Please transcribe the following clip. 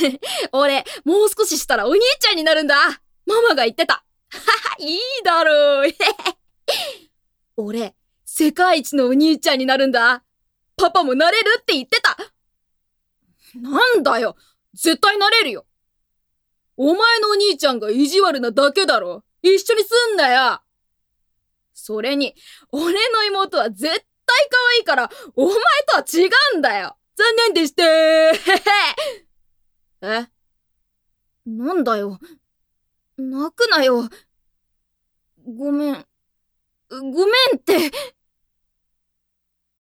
俺、もう少ししたらお兄ちゃんになるんだ。ママが言ってた。はは、いいだろう。俺、世界一のお兄ちゃんになるんだ。パパもなれるって言ってた。なんだよ。絶対なれるよ。お前のお兄ちゃんが意地悪なだけだろ。一緒にすんなよ。それに、俺の妹は絶対可愛いから、お前とは違うんだよ。残念でしたえ？なんだよ。泣くなよ。ごめんって。